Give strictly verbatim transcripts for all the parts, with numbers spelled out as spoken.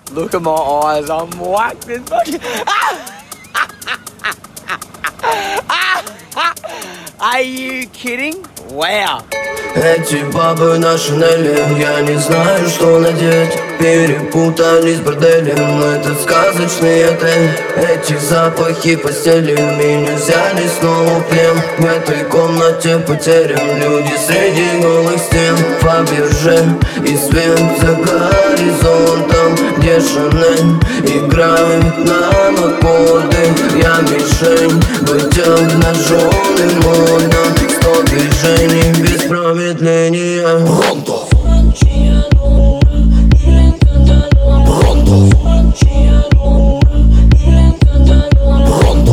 Look at my eyes, I'm whacked as fuck. Are you kidding? Wow. Эти бабы на шинели, я не знаю, что надеть. Перепутались с борделем, этот сказочный отель. Эти запахи постели меня взяли снова в плен. В этой комнате потерян, люди среди голых стен. Фаберже и свет за горизонтом, где Шанель играет нам аккорды. Я мишень, быть обнаженным модно. Сто движений без промедления. Pronto Pronto Pronto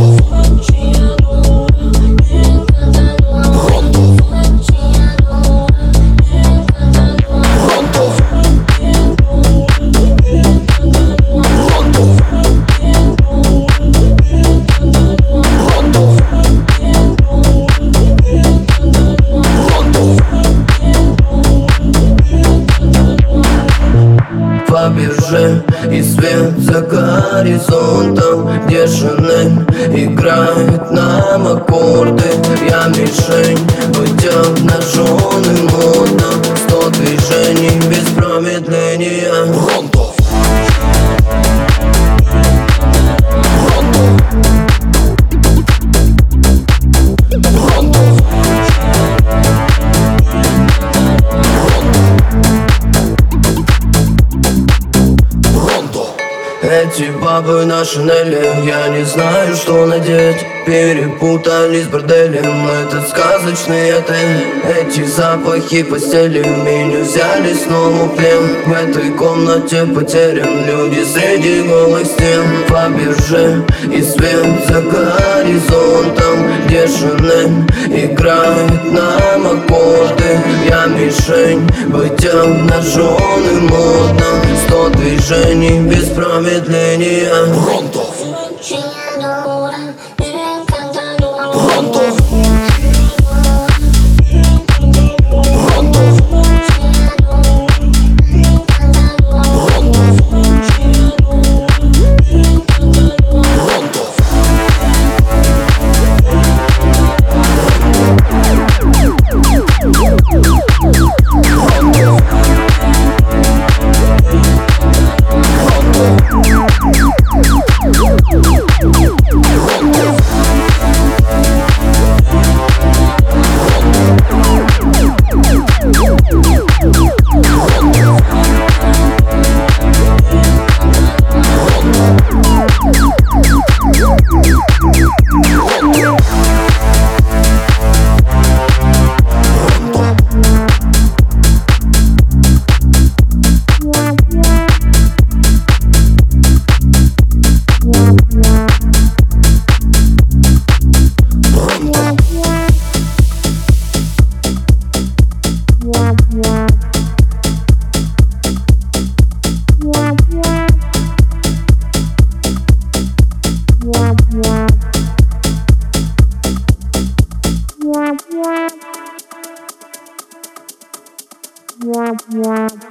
Фаберже и свет за горизонтом, где Шанель играет нам аккорды. Я мишень, быть обнаженным модно. Сто движений без промедления. Pronto Эти бабы на шинели, я не знаю, что надеть. Перепутались с борделем, этот сказочный отель. Эти запахи постели меня взяли снова в плен. В этой комнате потерян, люди среди голых стен. Фаберже и свет за горизонтом, где Шанель играет нам аккорды. Я мишень, быть обнаженным модно. Сто движений без промедления. Pronto Pronto Yeah.